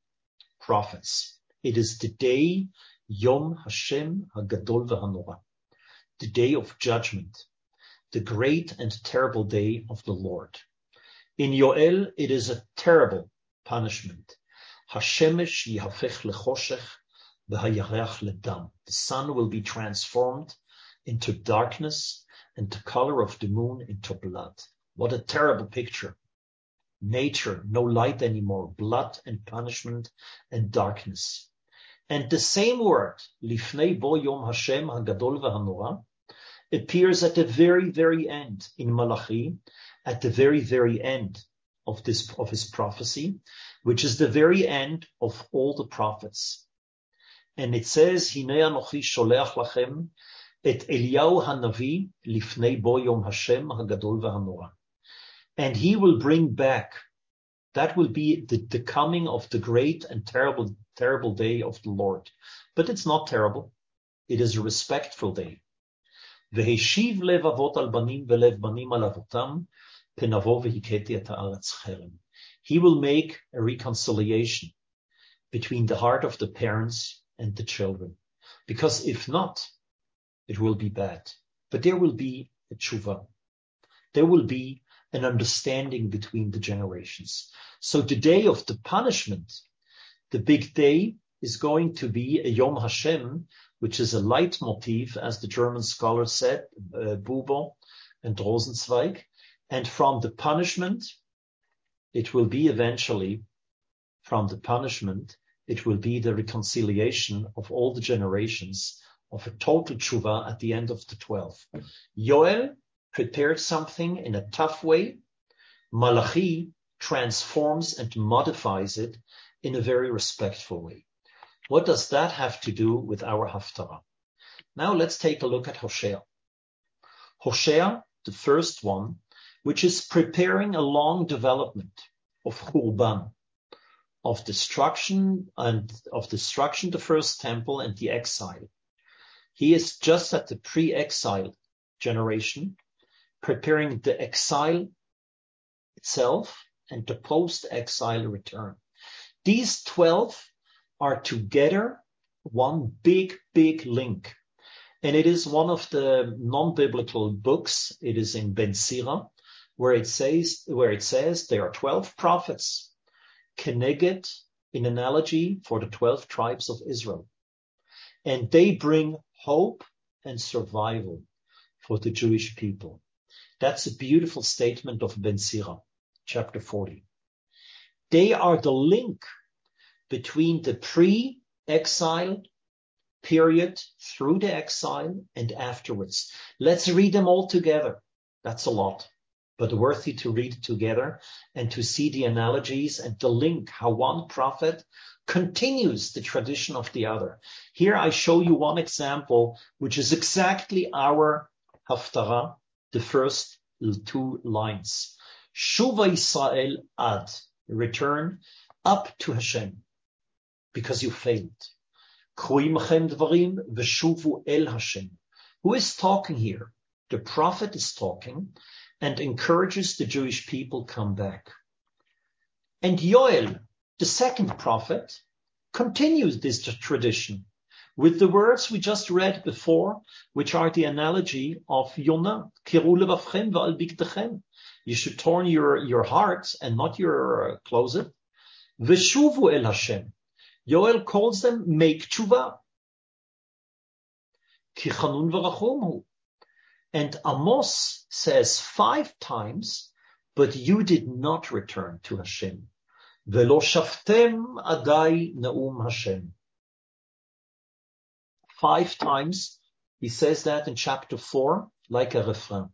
prophets. It is the day Yom Hashem HaGadol VeHaNorah, the day of judgment, the great and terrible day of the Lord. In Yoel, it is a terrible punishment. Hashemesh yihafech lechoshech v'hayareach ledam. The sun will be transformed into darkness and the color of the moon into blood. What a terrible picture. Nature, no light anymore, blood and punishment and darkness. And the same word, Lifnei bo Yom Hashem HaGadol VeHaNorah, appears at the very, very end in Malachi, at the very, very end of this, of his prophecy, which is the very end of all the prophets. And it says, Hinei anochi sholeach lachem et Eliyahu hanavi lifnei bo Yom Hashem HaGadol VeHaNorah. And he will bring back, that will be the, the coming of the great and terrible, terrible day of the Lord. But it's not terrible. It is a respectful day. V'heshiv lev avot al banim v'lev banim al avotam penavo v'hiketi et haaretz cherem. He will make a reconciliation between the heart of the parents and the children. Because if not, it will be bad. But there will be a tshuva. There will be an understanding between the generations. So the day of the punishment, the big day, is going to be a Yom Hashem, which is a leitmotif, as the German scholar said, uh, Buber and Rosenzweig. And from the punishment, it will be eventually, from the punishment, it will be the reconciliation of all the generations of a total tshuva at the end of the twelve. Yoel prepared something in a tough way. Malachi transforms and modifies it in a very respectful way. What does that have to do with our Haftarah? Now let's take a look at Hosea. Hosea, the first one, which is preparing a long development of Churban, of destruction and of destruction, the first temple and the exile. He is just at the pre-exile generation, preparing the exile itself and the post-exile return. These twelve are together one big, big link. And it is one of the non-biblical books. It is in Ben Sira, where it says, where it says there are twelve prophets, Keneged, in analogy for the twelve tribes of Israel. And they bring hope and survival for the Jewish people. That's a beautiful statement of Ben Sira, chapter forty. They are the link between the pre-exile period through the exile and afterwards. Let's read them all together. That's a lot, but worthy to read together and to see the analogies and the link, how one prophet continues the tradition of the other. Here I show you one example, which is exactly our haftarah, the first two lines. Shuva Yisrael ad, return up to Hashem, because you failed. Who is talking here? The prophet is talking and encourages the Jewish people come back. And Yoel, the second prophet, continues this tradition with the words we just read before, which are the analogy of Yonah. You should turn your, your heart and not your closet. Veshuvu el Hashem. Yoel calls them, make tshuva. Ki chanun v'rachum hu. And Amos says five times, but you did not return to Hashem. Velo shaftem adai naum Hashem. Five times, he says that in chapter four, like a refrain.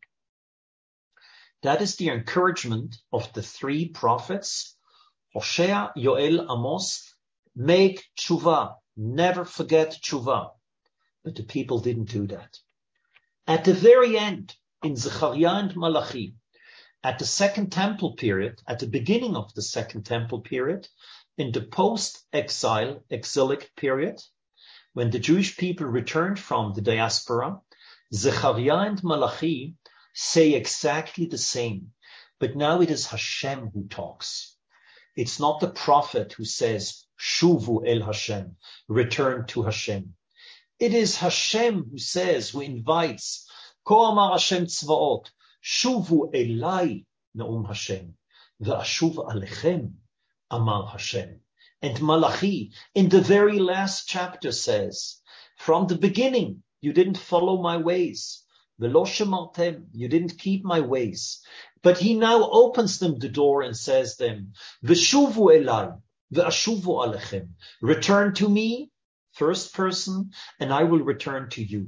That is the encouragement of the three prophets, Hosea, Yoel, Amos. Make tshuva, never forget tshuva. But the people didn't do that. At the very end, in Zechariah and Malachi, at the second temple period, at the beginning of the second temple period, in the post-exile, exilic period, when the Jewish people returned from the diaspora, Zechariah and Malachi say exactly the same. But now it is Hashem who talks. It's not the prophet who says, Shuvu el Hashem, return to Hashem. It is Hashem who says, who invites, Ko amar Hashem tzvaot, Shuvu elai naum Hashem, ve'ashuv alechem, amar Hashem. And Malachi, in the very last chapter, says, from the beginning, you didn't follow my ways. Velo shemartem, you didn't keep my ways. But he now opens them the door and says them, Veshuvu elai, ve'ashuvu alechem. Return to me, first person, and I will return to you.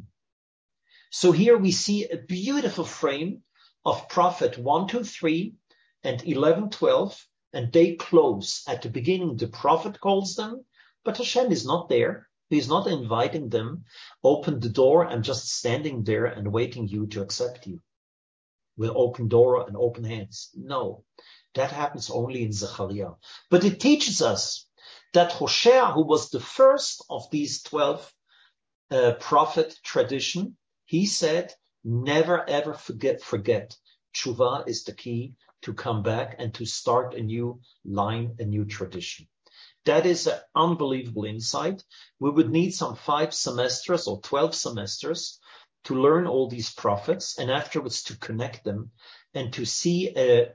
So here we see a beautiful frame of prophet one, two, three, and eleven, twelve, and they close. At the beginning, the prophet calls them, but Hashem is not there. He's not inviting them. Open the door and just standing there and waiting you to accept you with open door and open hands. No, that happens only in Zechariah. But it teaches us that Hosea, who was the first of these twelve uh, prophet tradition, he said, never ever forget, forget. Tshuva is the key to come back and to start a new line, a new tradition. That is an unbelievable insight. We would need some five semesters or twelve semesters to learn all these prophets and afterwards to connect them and to see a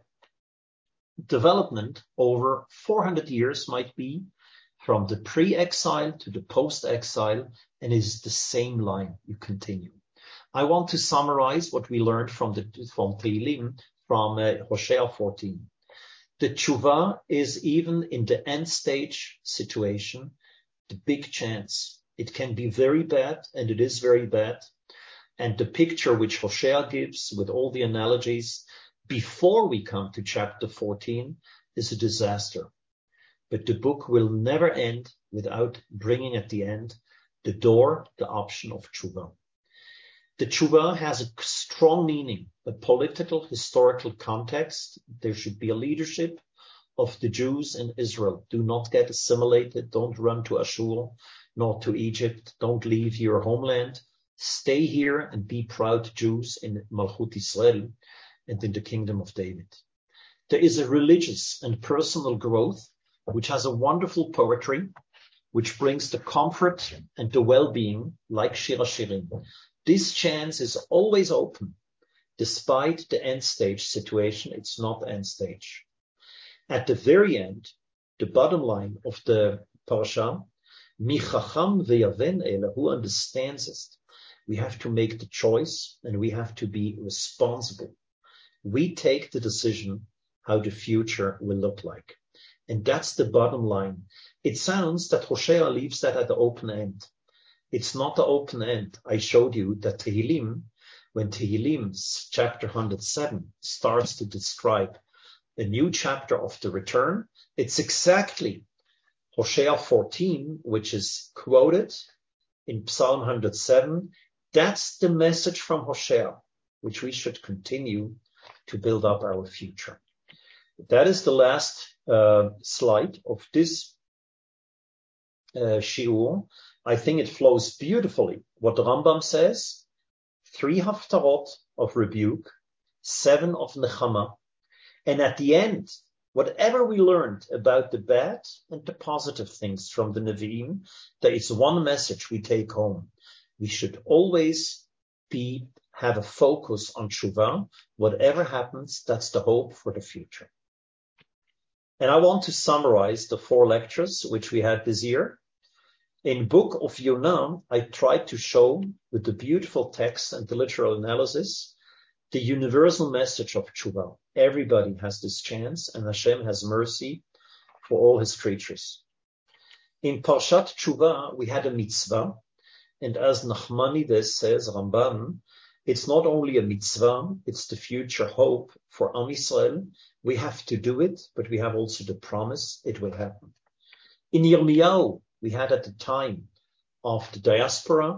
development over four hundred years might be from the pre-exile to the post-exile, and is the same line you continue. I want to summarize what we learned from the from Tehillim, from uh, Hosea fourteen. The tshuva is even in the end stage situation, the big chance. It can be very bad, and it is very bad. And the picture which Hosea gives with all the analogies before we come to chapter fourteen is a disaster. But the book will never end without bringing at the end the door, the option of tshuva. The tshuva has a strong meaning, a political, historical context. There should be a leadership of the Jews in Israel. Do not get assimilated. Don't run to Ashur, nor to Egypt. Don't leave your homeland. Stay here and be proud Jews in Malchut Israel and in the kingdom of David. There is a religious and personal growth which has a wonderful poetry, which brings the comfort and the well-being like Shir HaShirim. This chance is always open. Despite the end stage situation, it's not end stage. At the very end, the bottom line of the parasha, Mi chacham ve'yaven ela, who understands it? We have to make the choice and we have to be responsible. We take the decision how the future will look like. And that's the bottom line. It sounds that Hosea leaves that at the open end. It's not the open end. I showed you that Tehillim, when Tehillim chapter one hundred seven starts to describe a new chapter of the return, it's exactly Hosea fourteen, which is quoted in Psalm one hundred seven. That's the message from Hosea, which we should continue to build up our future. That is the last uh, slide of this uh, shiur. I think it flows beautifully. What the Rambam says, three haftarot of rebuke, seven of nechama, and at the end, whatever we learned about the bad and the positive things from the Nevi'im, there is one message we take home. We should always be have a focus on Teshuvah. Whatever happens, that's the hope for the future. And I want to summarize the four lectures which we had this year. In Book of Yonah, I tried to show with the beautiful text and the literal analysis the universal message of Teshuvah. Everybody has this chance, and Hashem has mercy for all his creatures. In Parshat Teshuvah, we had a mitzvah, and as Nachmanides says, Ramban, it's not only a mitzvah, it's the future hope for Am Yisrael. We have to do it, but we have also the promise it will happen. In Yirmiyahu, we had at the time of the diaspora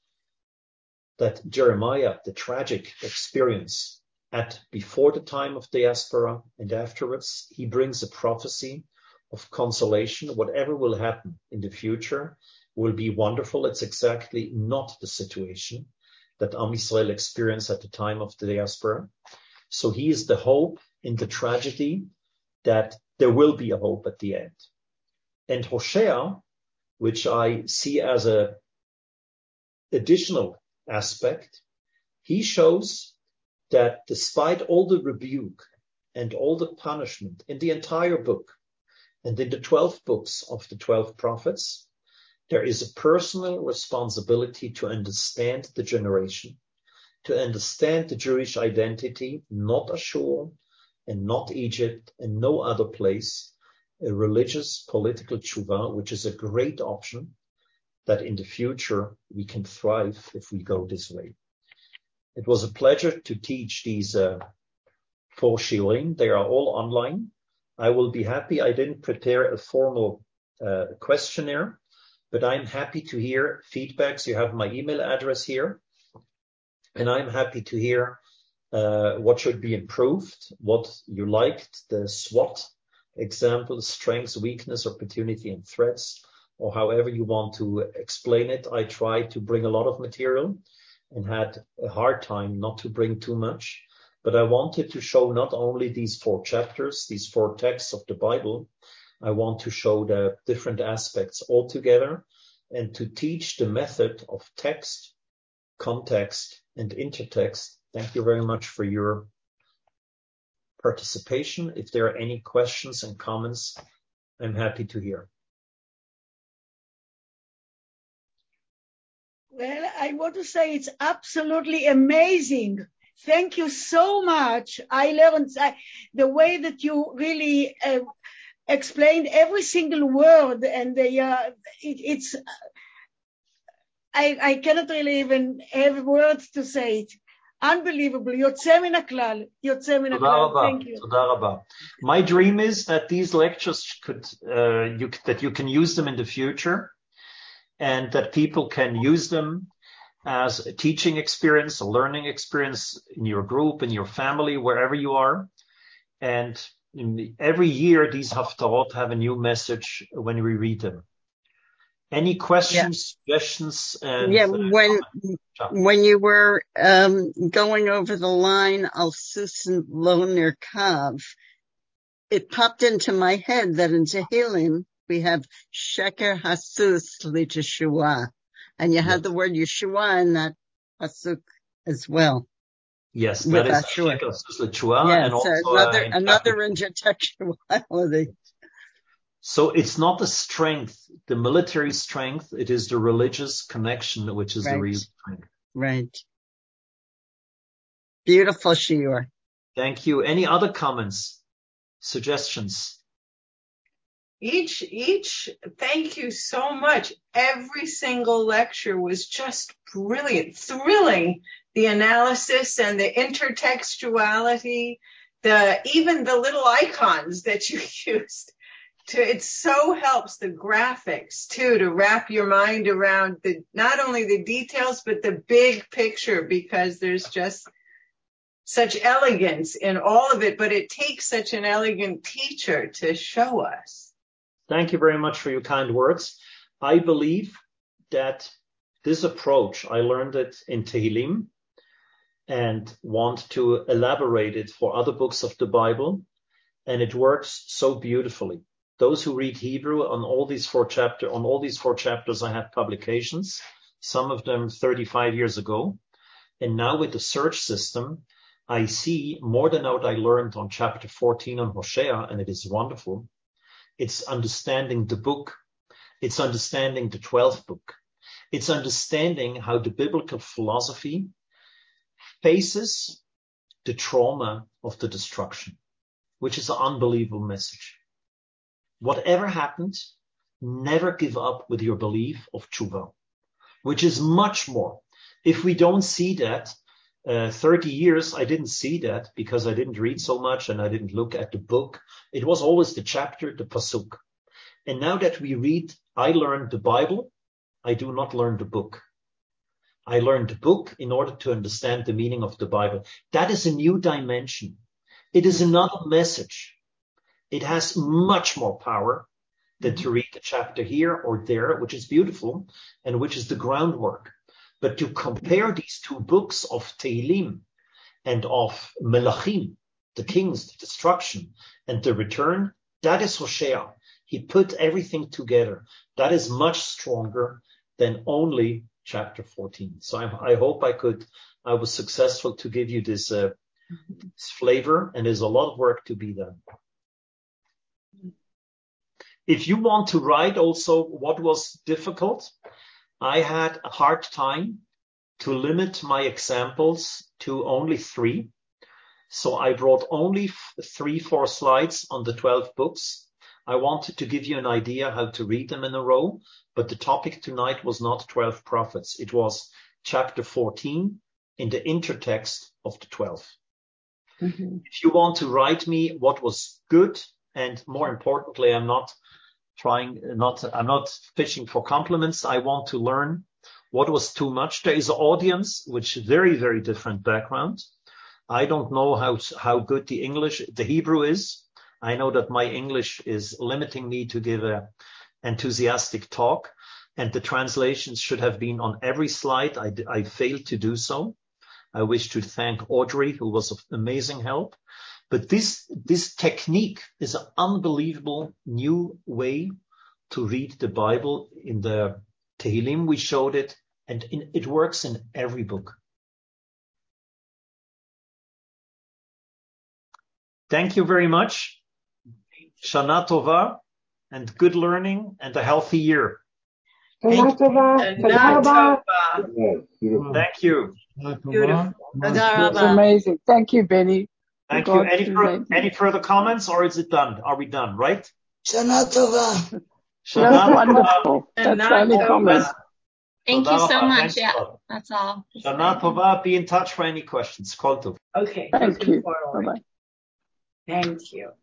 that Jeremiah, the tragic experience at before the time of diaspora and afterwards, he brings a prophecy of consolation. Whatever will happen in the future will be wonderful. It's exactly not the situation that Am Yisrael experienced at the time of the diaspora. So he is the hope in the tragedy that there will be a hope at the end. And Hosea, which I see as a additional aspect, he shows that despite all the rebuke and all the punishment in the entire book and in the twelve books of the twelve prophets, there is a personal responsibility to understand the generation, to understand the Jewish identity, not Ashur and not Egypt and no other place, a religious political tshuva, which is a great option that in the future we can thrive if we go this way. It was a pleasure to teach these uh, four shiurim. They are all online. I will be happy. I didn't prepare a formal uh, questionnaire, but I'm happy to hear feedbacks. You have my email address here, and I'm happy to hear uh, what should be improved, what you liked, the SWOT example, strengths, weakness, opportunity, and threats, or however you want to explain it. I tried to bring a lot of material and had a hard time not to bring too much, but I wanted to show not only these four chapters, these four texts of the Bible. I want to show the different aspects all together and to teach the method of text, context, and intertext. Thank you very much for your participation. If there are any questions and comments, I'm happy to hear. Well, I want to say it's absolutely amazing. Thank you so much. I learned I, the way that you really uh, explained every single word, and they, uh, it, it's, I, I cannot really even have words to say it. Unbelievable. יוצא מן הכלל. יוצא מן הכלל. Thank you. תודה רבה. My dream is that these lectures could, uh, you, that you can use them in the future and that people can use them as a teaching experience, a learning experience in your group, in your family, wherever you are. And in the, every year, these haftarot have a new message when we read them. Any questions, yeah. suggestions? And, yeah, uh, when when you were um, going over the line Al Susan Loner Kav, it popped into my head that in Tehillim we have Sheker Hasus L'Teshua, and you yes. had the word Yeshua in that pasuk as well. Yes, that is Sheker Hasus L'Teshua, yes, and also another uh, in another intertextuality. So it's not the strength, the military strength, it is the religious connection, which is right. the real strength. Right. Beautiful shiur. Thank you. Any other comments, suggestions? Each, each, thank you so much. Every single lecture was just brilliant, thrilling. The analysis and the intertextuality, the, even the little icons that you used. To, it so helps the graphics too, to wrap your mind around the, not only the details, but the big picture, because there's just such elegance in all of it, but it takes such an elegant teacher to show us. Thank you very much for your kind words. I believe that this approach, I learned it in Tehillim and want to elaborate it for other books of the Bible, and it works so beautifully. Those who read Hebrew on all these four chapter, on all these four chapters, I have publications, some of them thirty-five years ago. And now with the search system, I see more than what I learned on chapter fourteen on Hosea, and it is wonderful. It's understanding the book. It's understanding the twelfth book. It's understanding how the biblical philosophy faces the trauma of the destruction, which is an unbelievable message. Whatever happens, never give up with your belief of tshuva, which is much more. If we don't see that, uh, thirty years, I didn't see that because I didn't read so much and I didn't look at the book. It was always the chapter, the pasuk. And now that we read, I learned the Bible. I do not learn the book. I learned the book in order to understand the meaning of the Bible. That is a new dimension. It is another message. It has much more power than to read the chapter here or there, which is beautiful and which is the groundwork. But to compare these two books of Tehillim and of Melachim, the kings, the destruction and the return, that is Hosea. He put everything together. That is much stronger than only chapter fourteen. So I, I hope I could, I was successful to give you this, uh, this flavor, and there's a lot of work to be done. If you want to write also what was difficult, I had a hard time to limit my examples to only three. So I brought only f- three, four slides on the twelve books. I wanted to give you an idea how to read them in a row, but the topic tonight was not twelve prophets. It was chapter fourteen in the intertext of the twelve. Mm-hmm. If you want to write me what was good, and more importantly, I'm not trying, not, I'm not fishing for compliments. I want to learn what was too much. There is an audience which is very, very different background. I don't know how, how good the English, the Hebrew is. I know that my English is limiting me to give a enthusiastic talk, and the translations should have been on every slide. I, I failed to do so. I wish to thank Audrey, who was of amazing help. But this, this technique is an unbelievable new way to read the Bible. In the Tehillim, we showed it, and in, it works in every book. Thank you very much. Shana Tova, and good learning, and a healthy year. Shana Tova. Shana Tova. Thank you. Beautiful. That's amazing. Thank you, Benny. Thank you. Any, fur- any further comments, or is it done? Are we done, right? Shana Tova. Shana That's wonderful. That's the only comment. Thank you so much. Yeah, that's all. Shana Tova, be in touch for any questions. Kol tov. Okay. Thank you. Bye-bye. Thank you.